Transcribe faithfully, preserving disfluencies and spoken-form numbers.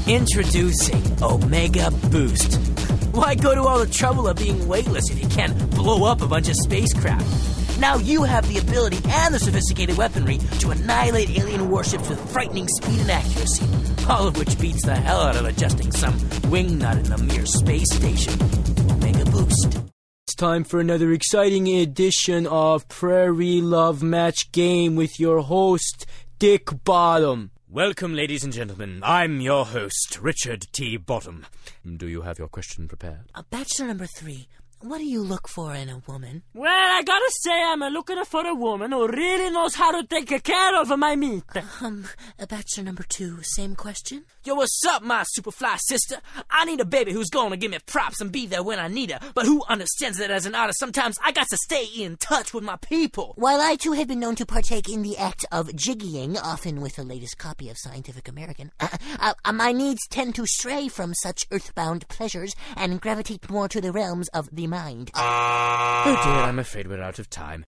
Introducing Omega Boost. Why go to all the trouble of being weightless if you can't blow up a bunch of spacecraft? Now you have the ability and the sophisticated weaponry to annihilate alien warships with frightening speed and accuracy, all of which beats the hell out of adjusting some wingnut in the mere space station. Omega Boost. It's time for another exciting edition of Prairie Love Match Game with your host, Dick Bottom. Welcome, ladies and gentlemen. I'm your host, Richard T. Bottom. Do you have your question prepared? Uh, bachelor number three, what do you look for in a woman? Well, I gotta say I'm looking for a woman who really knows how to take care of my meat. Um, uh, bachelor number two, same question? Yo, what's up, my superfly sister? I need a baby who's gonna give me props and be there when I need her, but who understands that as an artist, sometimes I got to stay in touch with my people. While I, too, have been known to partake in the act of jiggying, often with the latest copy of Scientific American, uh, uh, uh, my needs tend to stray from such earthbound pleasures and gravitate more to the realms of the mind. Oh dear, I'm afraid we're out of time.